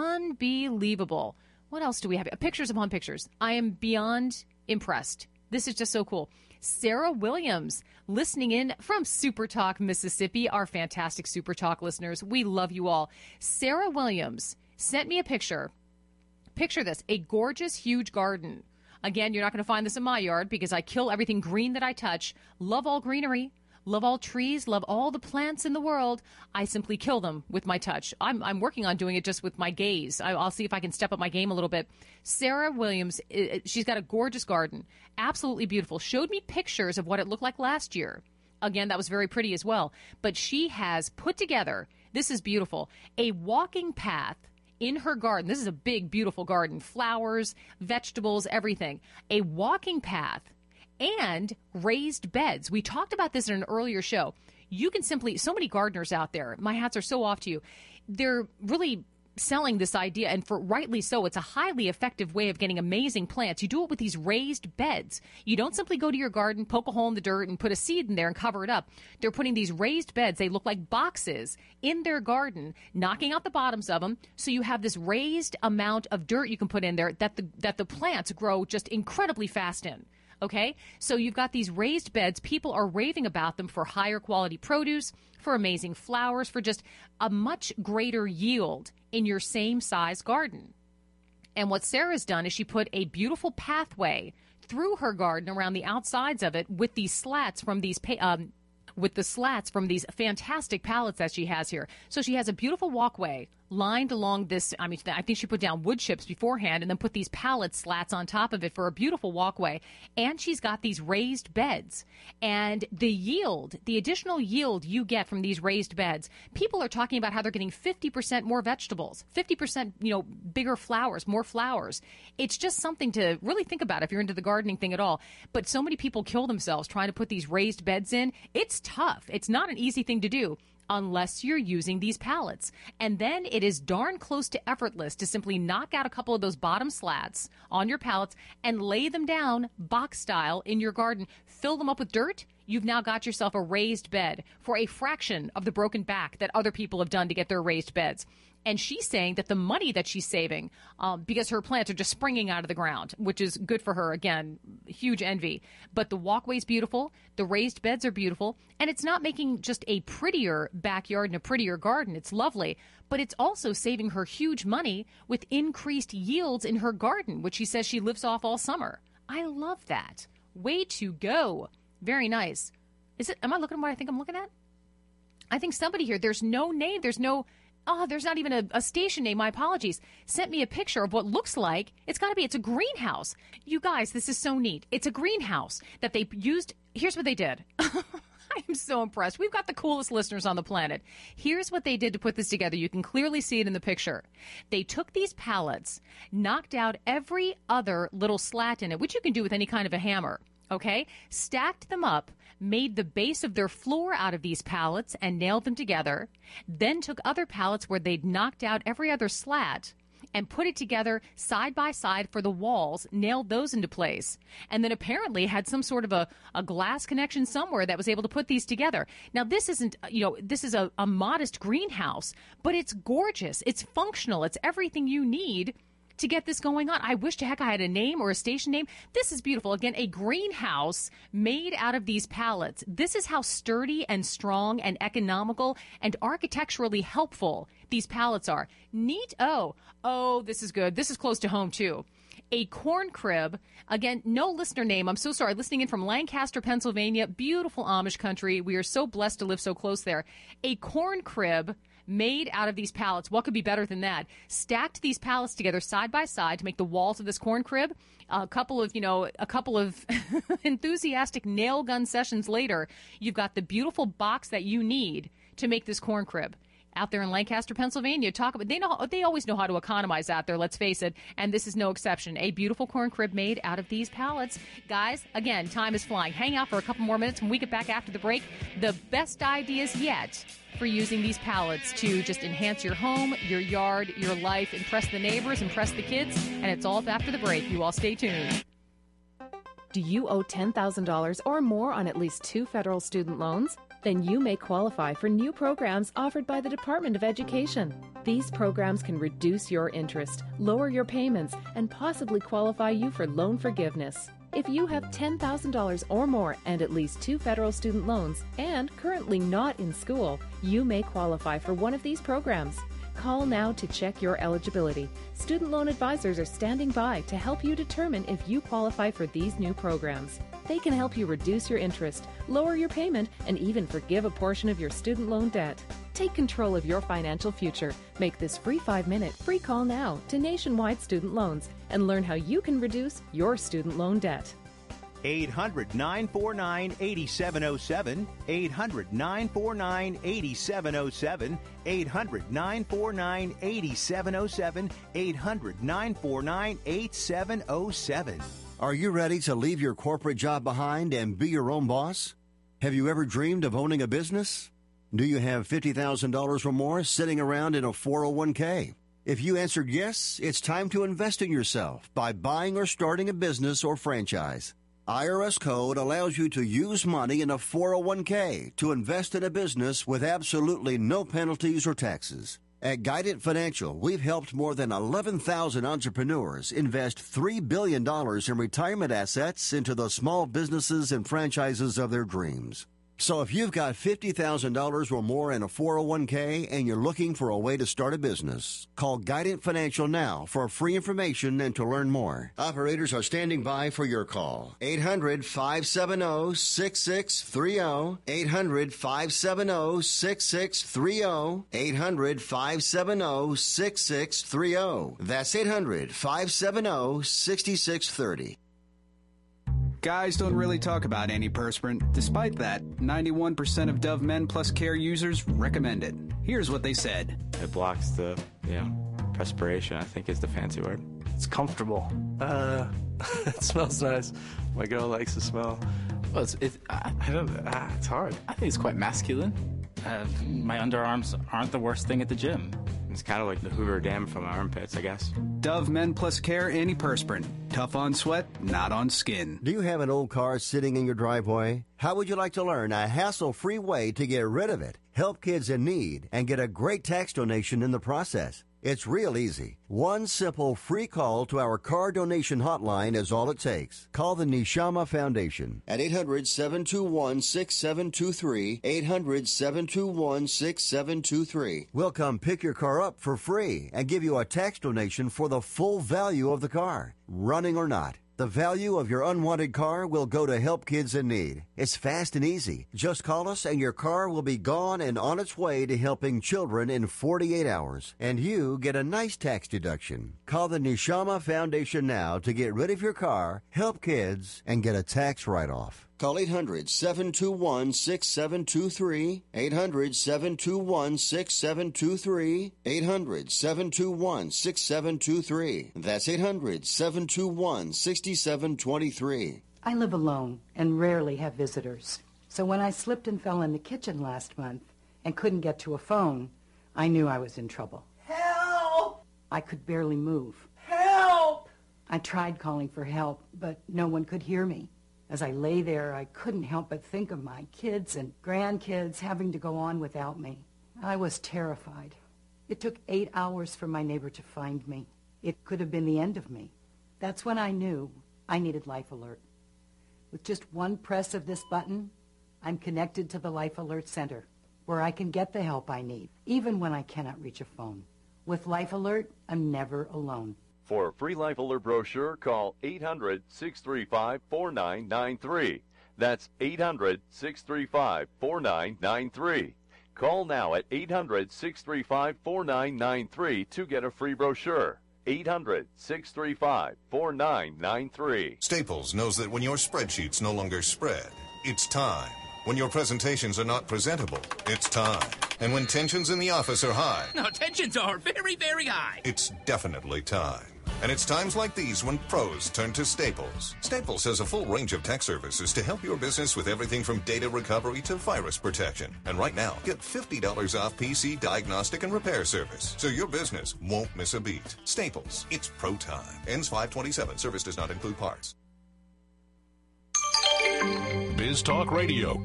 Unbelievable. What else do we have? Pictures upon pictures. I am beyond impressed. This is just so cool. Sarah Williams, listening in from Super Talk, Mississippi. Our fantastic Super Talk listeners. We love you all. Sarah Williams sent me a picture. Picture this, a gorgeous, huge garden. Again, you're not going to find this in my yard because I kill everything green that I touch. Love all greenery. Love all trees, love all the plants in the world. I simply kill them with my touch. I'm working on doing it just with my gaze. I'll see if I can step up my game a little bit. Sarah Williams, she's got a gorgeous garden. Absolutely beautiful. Showed me pictures of what it looked like last year. Again, that was very pretty as well. But she has put together, this is beautiful, a walking path in her garden. This is a big, beautiful garden. Flowers, vegetables, everything. A walking path and raised beds. We talked about this in an earlier show. You can simply, so many gardeners out there, my hats are so off to you. They're really selling this idea, and for rightly so. It's a highly effective way of getting amazing plants. You do it with these raised beds. You don't simply go to your garden, poke a hole in the dirt, and put a seed in there and cover it up. They're putting these raised beds, they look like boxes, in their garden, knocking out the bottoms of them, so you have this raised amount of dirt you can put in there that the plants grow just incredibly fast in. Okay, so you've got these raised beds. People are raving about them for higher quality produce, for amazing flowers, for just a much greater yield in your same size garden. And what Sarah's done is she put a beautiful pathway through her garden around the outsides of it with these slats from these fantastic pallets that she has here. So she has a beautiful walkway lined along this. I think she put down wood chips beforehand and then put these pallet slats on top of it for a beautiful walkway. And she's got these raised beds. And the additional yield you get from these raised beds, people are talking about how they're getting 50% more vegetables, 50%, bigger flowers, more flowers. It's just something to really think about if you're into the gardening thing at all. But so many people kill themselves trying to put these raised beds in. It's tough. It's not an easy thing to do unless you're using these pallets. And then it is darn close to effortless to simply knock out a couple of those bottom slats on your pallets and lay them down box style in your garden. Fill them up with dirt. You've now got yourself a raised bed for a fraction of the broken back that other people have done to get their raised beds. And she's saying that the money that she's saving, because her plants are just springing out of the ground, which is good for her. Again, huge envy. But the walkway's beautiful. The raised beds are beautiful. And it's not making just a prettier backyard and a prettier garden. It's lovely. But it's also saving her huge money with increased yields in her garden, which she says she lives off all summer. I love that. Way to go. Very nice. Am I looking at what I think I'm looking at? I think somebody here, there's no name. There's not even a station name. My apologies. Sent me a picture of what looks like. It's a greenhouse. You guys, this is so neat. It's a greenhouse that they used. Here's what they did. I am so impressed. We've got the coolest listeners on the planet. Here's what they did to put this together. You can clearly see it in the picture. They took these pallets, knocked out every other little slat in it, which you can do with any kind of a hammer. Okay? Stacked them up, made the base of their floor out of these pallets and nailed them together, then took other pallets where they'd knocked out every other slat and put it together side by side for the walls, nailed those into place, and then apparently had some sort of a glass connection somewhere that was able to put these together. Now, this isn't, this is a modest greenhouse, but it's gorgeous. It's functional. It's everything you need to get this going on. I wish to heck I had a name or a station name. This is beautiful. Again, a greenhouse made out of these pallets. This is how sturdy and strong and economical and architecturally helpful these pallets are. Neat. Oh, this is good. This is close to home, too. A corn crib. Again, no listener name. I'm so sorry. Listening in from Lancaster, Pennsylvania. Beautiful Amish country. We are so blessed to live so close there. A corn crib made out of these pallets. What could be better than that? Stacked these pallets together side by side to make the walls of this corn crib. A couple of enthusiastic nail gun sessions later, you've got the beautiful box that you need to make this corn crib. Out there in Lancaster, Pennsylvania, they always know how to economize out there, let's face it, and this is no exception. A beautiful corn crib made out of these pallets. Guys, again, time is flying. Hang out for a couple more minutes. When we get back after the break, the best ideas yet for using these pallets to just enhance your home, your yard, your life, impress the neighbors, impress the kids, and it's all after the break. You all stay tuned. Do you owe $10,000 or more on at least 2 federal student loans? Then you may qualify for new programs offered by the Department of Education. These programs can reduce your interest, lower your payments, and possibly qualify you for loan forgiveness. If you have $10,000 or more and at least 2 federal student loans and currently not in school, you may qualify for one of these programs. Call now to check your eligibility. Student loan advisors are standing by to help you determine if you qualify for these new programs. They can help you reduce your interest, lower your payment, and even forgive a portion of your student loan debt. Take control of your financial future. Make this free 5-minute free call now to Nationwide Student Loans and learn how you can reduce your student loan debt. 800-949-8707, 800-949-8707, 800-949-8707, 800-949-8707. Are you ready to leave your corporate job behind and be your own boss? Have you ever dreamed of owning a business? Do you have $50,000 or more sitting around in a 401k? If you answered yes, it's time to invest in yourself by buying or starting a business or franchise. IRS code allows you to use money in a 401k to invest in a business with absolutely no penalties or taxes. At Guidant Financial, we've helped more than 11,000 entrepreneurs invest $3 billion in retirement assets into the small businesses and franchises of their dreams. So if you've got $50,000 or more in a 401k and you're looking for a way to start a business, call Guidant Financial now for free information and to learn more. Operators are standing by for your call. 800-570-6630. 800-570-6630. 800-570-6630. That's 800-570-6630. Guys don't really talk about antiperspirant. Despite that, 91% of Dove Men Plus Care users recommend it. Here's what they said. It blocks the, perspiration, I think is the fancy word. It's comfortable. It smells nice. My girl likes the smell. Well, it's hard. I think it's quite masculine. My underarms aren't the worst thing at the gym. It's kind of like the Hoover Dam from my armpits, I guess. Dove Men Plus Care Antiperspirant. Tough on sweat, not on skin. Do you have an old car sitting in your driveway? How would you like to learn a hassle-free way to get rid of it, help kids in need, and get a great tax donation in the process? It's real easy. One simple free call to our car donation hotline is all it takes. Call the Neshama Foundation at 800-721-6723, 800-721-6723. We'll come pick your car up for free and give you a tax donation for the full value of the car, running or not. The value of your unwanted car will go to help kids in need. It's fast and easy. Just call us and your car will be gone and on its way to helping children in 48 hours. And you get a nice tax deduction. Call the Neshama Foundation now to get rid of your car, help kids, and get a tax write-off. Call 800-721-6723, 800-721-6723, 800-721-6723. That's 800-721-6723. I live alone and rarely have visitors. So when I slipped and fell in the kitchen last month and couldn't get to a phone, I knew I was in trouble. Help! I could barely move. Help! I tried calling for help, but no one could hear me. As I lay there, I couldn't help but think of my kids and grandkids having to go on without me. I was terrified. It took 8 hours for my neighbor to find me. It could have been the end of me. That's when I knew I needed Life Alert. With just one press of this button, I'm connected to the Life Alert Center, where I can get the help I need, even when I cannot reach a phone. With Life Alert, I'm never alone. For a free Life Alert brochure, call 800-635-4993. That's 800-635-4993. Call now at 800-635-4993 to get a free brochure. 800-635-4993. Staples knows that when your spreadsheets no longer spread, it's time. When your presentations are not presentable, it's time. And when tensions in the office are high, No, tensions are very, very high. it's definitely time. And it's times like these when pros turn to Staples. Staples has a full range of tech services to help your business with everything from data recovery to virus protection. And right now, get $50 off PC diagnostic and repair service, so your business won't miss a beat. Staples, it's pro time. Ends 5/27. Service does not include parts. Biz Talk Radio.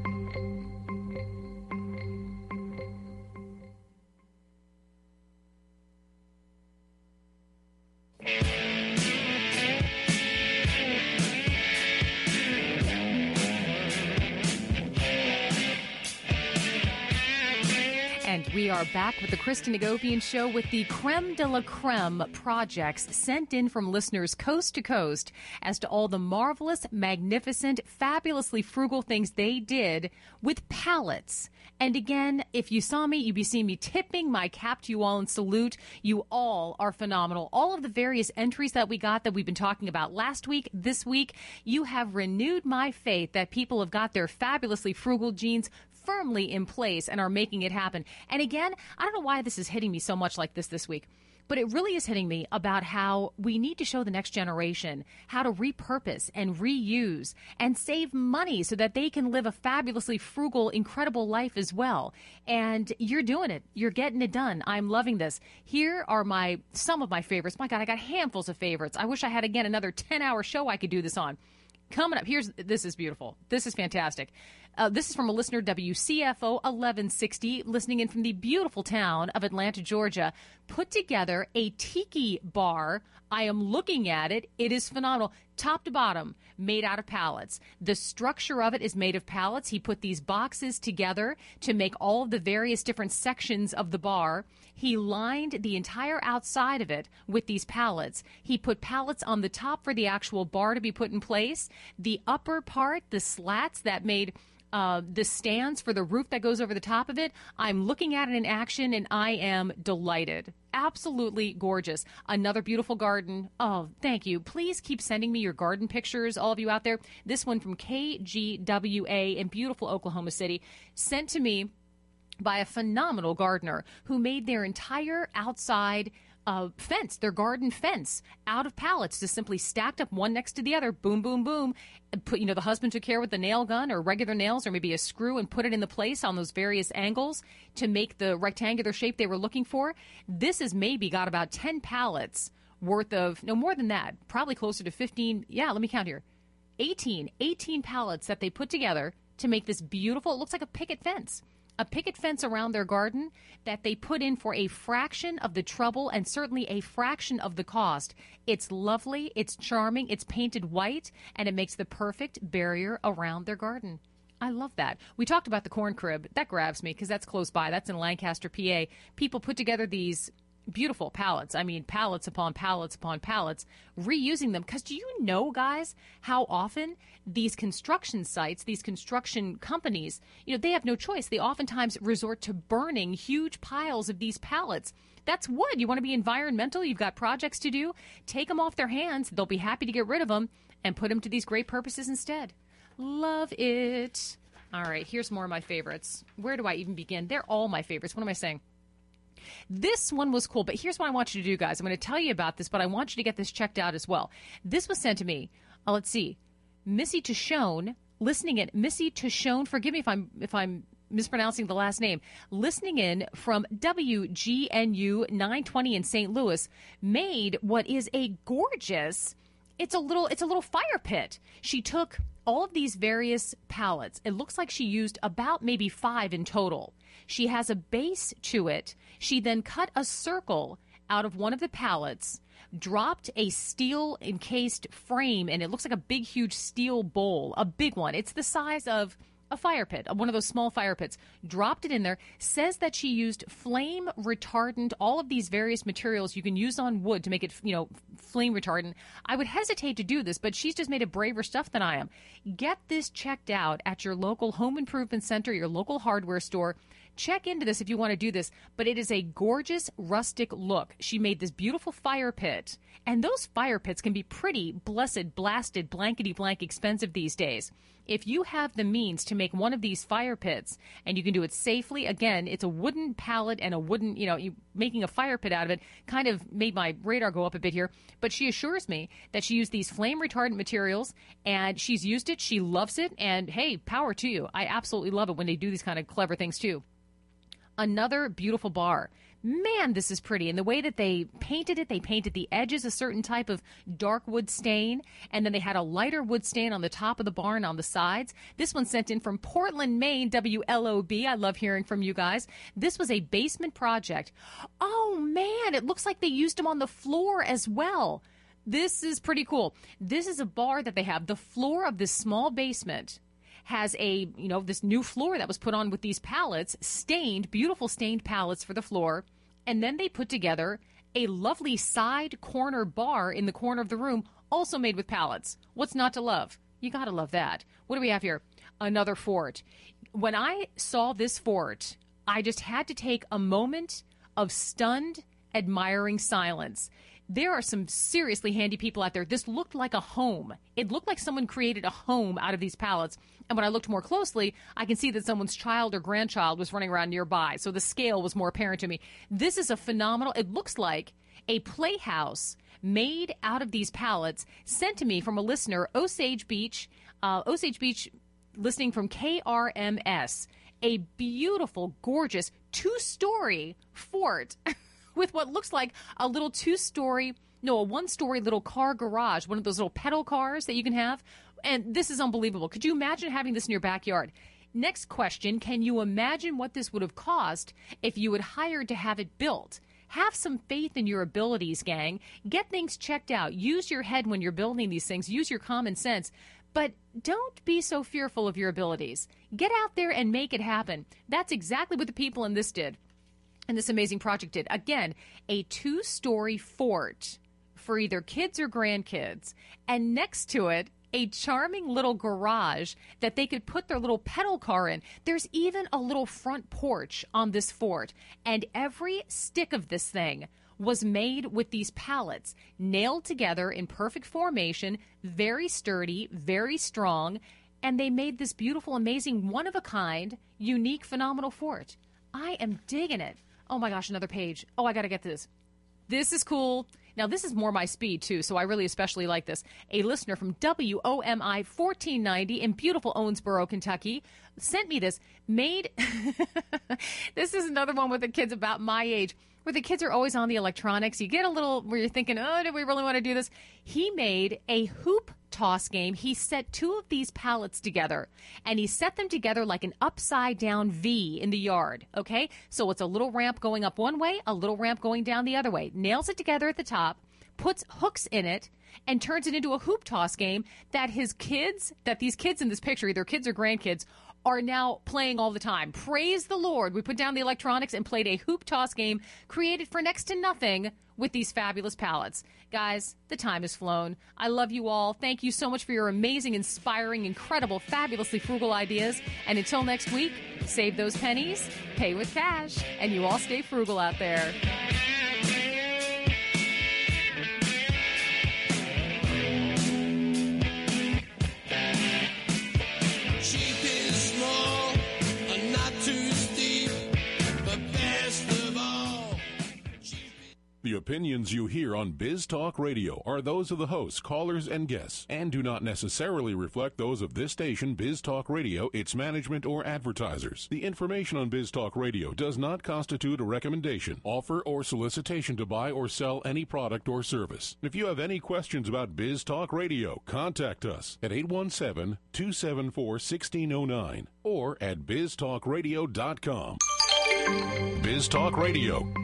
And we are back with the Kristen Hagopian Show with the creme de la creme projects sent in from listeners coast to coast as to all the marvelous, magnificent, fabulously frugal things they did with pallets. And again, if you saw me, you'd be seeing me tipping my cap to you all and salute. You all are phenomenal. All of the various entries that we got that we've been talking about last week, this week, you have renewed my faith that people have got their fabulously frugal genes firmly in place and are making it happen. And again, I don't know why this is hitting me so much like this week, but it really is hitting me about how we need to show the next generation how to repurpose and reuse and save money so that they can live a fabulously frugal, incredible life as well. And you're doing it. You're getting it done. I'm loving this. Here are some of my favorites. My God, I got handfuls of favorites. I wish I had, again, another 10-hour show I could do this on. Coming up, this is beautiful. This is fantastic. This is from a listener, WCFO 1160, listening in from the beautiful town of Atlanta, Georgia. Put together a tiki bar. I am looking at it. It is phenomenal. Top to bottom, made out of pallets. The structure of it is made of pallets. He put these boxes together to make all of the various different sections of the bar. He lined the entire outside of it with these pallets. He put pallets on the top for the actual bar to be put in place. The upper part, the slats that made the stands for the roof that goes over the top of it, I'm looking at it in action and I am delighted. Absolutely gorgeous. Another beautiful garden. Oh, thank you. Please keep sending me your garden pictures, all of you out there. This one from KGWA in beautiful Oklahoma City, sent to me by a phenomenal gardener who made their entire outside fence, their garden fence, out of pallets, just simply stacked up one next to the other, boom, boom, boom. Put, the husband took care with the nail gun or regular nails or maybe a screw and put it into place on those various angles to make the rectangular shape they were looking for. This has maybe got about 10 pallets worth of, no more than that, probably closer to 15. Yeah, let me count here. 18 pallets that they put together to make this beautiful, it looks like a picket fence. A picket fence around their garden that they put in for a fraction of the trouble and certainly a fraction of the cost. It's lovely, it's charming, it's painted white, and it makes the perfect barrier around their garden. I love that. We talked about the corn crib. That grabs me because that's close by. That's in Lancaster, PA. People put together these beautiful pallets. I mean, pallets upon pallets upon pallets, reusing them. Because do you know, guys, how often these construction sites, these construction companies, they have no choice. They oftentimes resort to burning huge piles of these pallets. That's wood. You want to be environmental? You've got projects to do? Take them off their hands. They'll be happy to get rid of them and put them to these great purposes instead. Love it. All right, here's more of my favorites. Where do I even begin? They're all my favorites. What am I saying? This one was cool, but here's what I want you to do, guys. I'm going to tell you about this, but I want you to get this checked out as well. This was sent to me. Let's see. Missy Tishone, forgive me if I'm mispronouncing the last name, listening in from WGNU 920 in St. Louis, made what is a gorgeous, it's a little fire pit. She took all of these various pallets. It looks like she used about maybe 5 in total. She has a base to it. She then cut a circle out of one of the pallets, dropped a steel encased frame, and it looks like a big, huge steel bowl, a big one. It's the size of a fire pit, one of those small fire pits, dropped it in there, says that she used flame retardant, all of these various materials you can use on wood to make it, flame retardant. I would hesitate to do this, but she's just made a braver stuff than I am. Get this checked out at your local home improvement center, your local hardware store. Check into this if you want to do this, but it is a gorgeous rustic look. She made this beautiful fire pit, and those fire pits can be pretty blessed, blasted, blankety-blank expensive these days. If you have the means to make one of these fire pits, and you can do it safely, again, it's a wooden pallet and a wooden, you making a fire pit out of it kind of made my radar go up a bit here, but she assures me that she used these flame retardant materials, and she's used it, she loves it, and hey, power to you. I absolutely love it when they do these kind of clever things too. Another beautiful bar. Man, this is pretty. And the way that they painted the edges a certain type of dark wood stain, and then they had a lighter wood stain on the top of the bar and on the sides. This one sent in from Portland, Maine, WLOB. I love hearing from you guys. This was a basement project. Oh, man, it looks like they used them on the floor as well. This is pretty cool. This is a bar that they have. The floor of this small basement has this new floor that was put on with these pallets, beautiful stained pallets for the floor. And then they put together a lovely side corner bar in the corner of the room, also made with pallets. What's not to love? You got to love that. What do we have here? Another fort. When I saw this fort, I just had to take a moment of stunned, admiring silence. There are some seriously handy people out there. This looked like a home. It looked like someone created a home out of these pallets. And when I looked more closely, I can see that someone's child or grandchild was running around nearby. So the scale was more apparent to me. This is a phenomenal, it looks like a playhouse made out of these pallets, sent to me from a listener, Osage Beach, listening from KRMS. A beautiful, gorgeous 2-story fort with what looks like a little 1-story little car garage, one of those little pedal cars that you can have. And this is unbelievable. Could you imagine having this in your backyard? Next question, can you imagine what this would have cost if you had hired to have it built? Have some faith in your abilities, gang. Get things checked out. Use your head when you're building these things. Use your common sense. But don't be so fearful of your abilities. Get out there and make it happen. That's exactly what the people in this did. And this amazing project did. Again, a 2-story fort for either kids or grandkids. And next to it, a charming little garage that they could put their little pedal car in. There's even a little front porch on this fort. And every stick of this thing was made with these pallets, nailed together in perfect formation, very sturdy, very strong. And they made this beautiful, amazing, one-of-a-kind, unique, phenomenal fort. I am digging it. Oh, my gosh, another page. Oh, I got to get this. This is cool. Now, this is more my speed, too, so I really especially like this. A listener from WOMI 1490 in beautiful Owensboro, Kentucky, sent me this. This is another one with the kids about my age, where the kids are always on the electronics. You get a little where you're thinking, oh, do we really want to do this? He made a hoop toss game. He set 2 of these pallets together, and he set them together like an upside-down V in the yard, okay? So it's a little ramp going up one way, a little ramp going down the other way. Nails it together at the top, puts hooks in it, and turns it into a hoop toss game that these kids in this picture, either kids or grandkids, are now playing all the time. Praise the Lord. We put down the electronics and played a hoop toss game created for next to nothing with these fabulous pallets. Guys, the time has flown. I love you all. Thank you so much for your amazing, inspiring, incredible, fabulously frugal ideas. And until next week, save those pennies, pay with cash, and you all stay frugal out there. The opinions you hear on Biz Talk Radio are those of the hosts, callers, and guests, and do not necessarily reflect those of this station, Biz Talk Radio, its management, or advertisers. The information on Biz Talk Radio does not constitute a recommendation, offer, or solicitation to buy or sell any product or service. If you have any questions about Biz Talk Radio, contact us at 817-274-1609 or at biztalkradio.com. Biz Talk Radio,